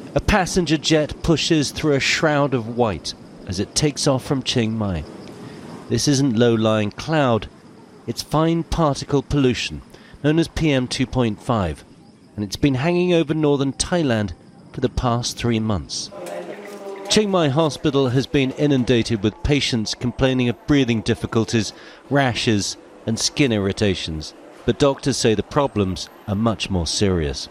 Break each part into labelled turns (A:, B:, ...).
A: A passenger jet pushes through a shroud of white as it takes off from Chiang Mai. This isn't low-lying cloud, it's fine particle pollution, known as PM2.5, and it's been hanging over northern Thailand for the past 3 months. Chiang Mai Hospital has been inundated with patients complaining of breathing difficulties, rashes and skin irritations, but doctors say the problems are much more serious.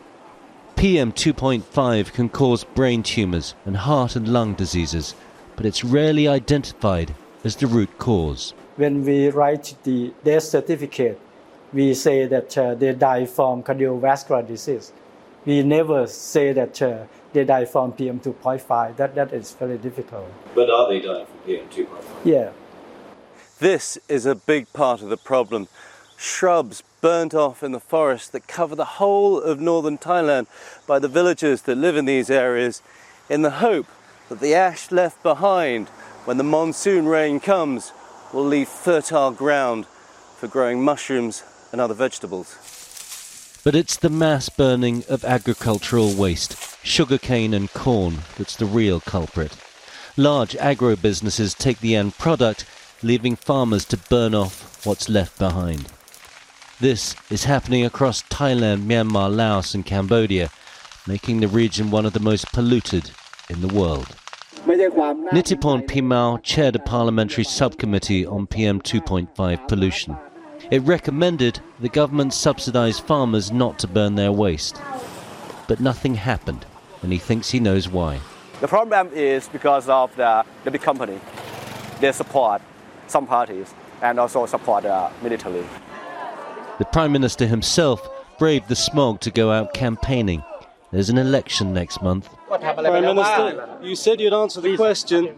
A: PM2.5 can cause brain tumours and heart and lung diseases, but it's rarely identified as the root cause.
B: When we write the death certificate, we say that they die from cardiovascular disease. We never say that they die from PM2.5. That is very difficult.
C: But are they dying from PM2.5?
B: Yeah.
D: This is a big part of the problem. Shrubs burnt off in the forest that cover the whole of northern Thailand by the villagers that live in these areas, in the hope that the ash left behind when the monsoon rain comes will leave fertile ground for growing mushrooms and other vegetables.
A: But it's the mass burning of agricultural waste, sugarcane and corn, that's the real culprit. Large agro-businesses take the end product, leaving farmers to burn off what's left behind. This is happening across Thailand, Myanmar, Laos and Cambodia, making the region one of the most polluted in the world. Nitipon Pimao chaired a parliamentary subcommittee on PM2.5 pollution. It recommended the government subsidise farmers not to burn their waste. But nothing happened, and he thinks he knows why.
E: The problem is because of the big company. They support some parties and also support the military.
A: The Prime Minister himself braved the smog to go out campaigning. There's an election next month.
D: Prime Minister, you said you'd answer the question.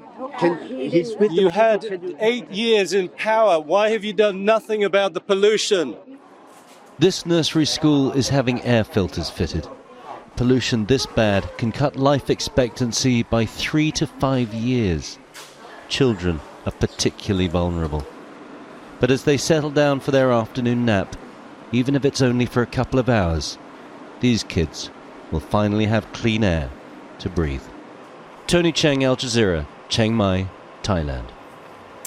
D: You had 8 years in power. Why have you done nothing about the pollution?
A: This nursery school is having air filters fitted. Pollution this bad can cut life expectancy by 3 to 5 years. Children are particularly vulnerable. But as they settle down for their afternoon nap, even if it's only for a couple of hours, these kids will finally have clean air to breathe. Tony Cheng, Al Jazeera, Chiang Mai, Thailand.